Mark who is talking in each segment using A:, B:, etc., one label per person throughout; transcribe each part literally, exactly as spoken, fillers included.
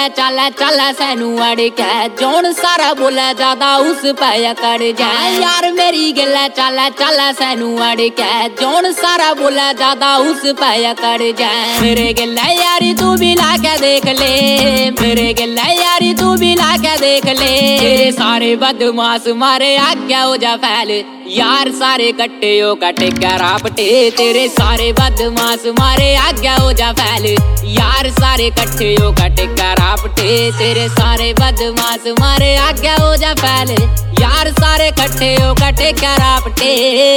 A: गिला चल चल सैनू अड़क जोन सारा बोला ज्यादा उस पे कर जाए यार मेरी गिला चल चल सैनू अड़क जोन सारा बोला ज्यादा उस पे कर जाए मेरे गिला यारी तू भी ला के देख ले मेरे गिला यारी तू भी ला के देख ले तेरे सारे बदमाश मारे आज्ञा हो जा फैल यार सारे कट्टे हो कटे करापटे तेरे सारे बदमाश मारे आज्ञा हो जा फैल यार सारे कट्टे हो कटे करापटे तेरे सारे बदमाश मारे आज्ञा हो जा फैल यार सारे कट्टे हो कटे करापटे।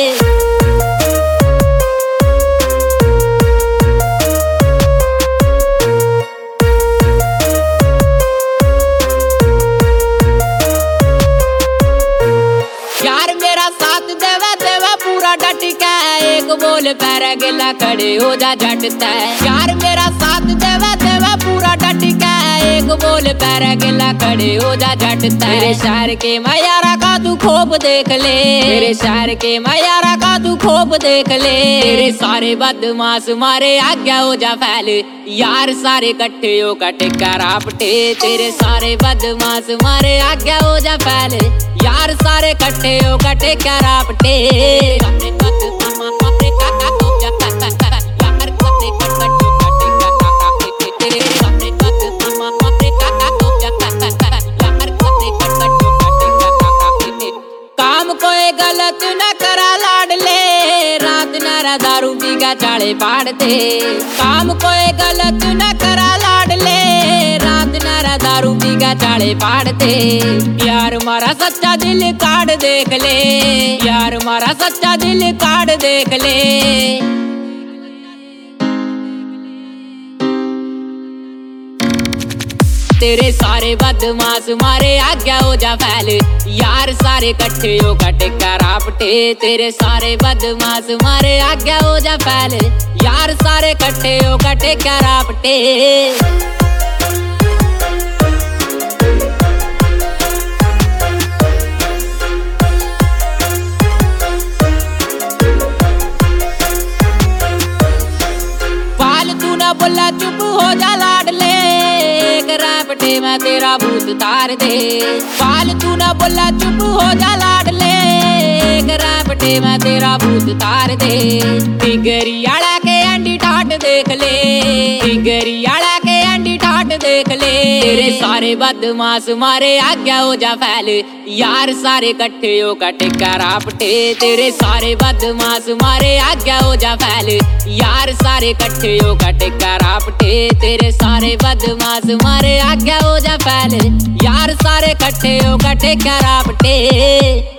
A: एक बोल पैर गिला खड़े हो जा झटता यार मेरा साथ देवा देवा पूरा डटका एक बोल पैर गिला खड़े हो जा झटता मेरे शहर के मायारा का तू खोप देख ले मेरे शहर के मायारा का तू खोप देख ले तेरे सारे बदमाश मारे आज्ञा हो जा फैल यार सारे कट्ठे हो कटे करापटे तेरे सारे बदमाश मारे आज्ञा हो जा फैल यार सारे कट्ठे हो कटे करापटे। काम कोई गलत न करा लाडले रात नारा दारू पी का चाले पाड़ दे काम कोई गलत न करा लाडले रात नारा दारू पी का चाले पाड़ दे यार मारा सच्चा दिल काट देख ले यार मारा सच्चा दिल काट देख ले तेरे सारे बदमाश मारे आज्ञा हो जा फैल यार सारे कट्ठे हो कटे करापटे तेरे सारे बदमाश मारे आज्ञा हो जा फैल यार सारे कट्ठे हो कटे करापटे। फालतू ना बोला चुप हो जा लाडले करापटे मैं तेरा भूत तार दे फालतू ना बोला चुप हो जा लाडले करापटे मैं तेरा भूत तार दे फिगरियाड़ा के अंडी ठाट देख ले फिगरियाड़ा के अंडी ठाट देख ले तेरे सारे बदमाश मारे आज्ञा हो जा फैल यार सारे कट्ठे हो कटे करापटे तेरे सारे बदमाश मारे आज्ञा हो जा फैल यार सारे कट्ठे हो कटे करापटे तेरे सारे बदमाश मारे आज्ञा हो जा फैल यार सारे कट्ठे हो कटे करापटे।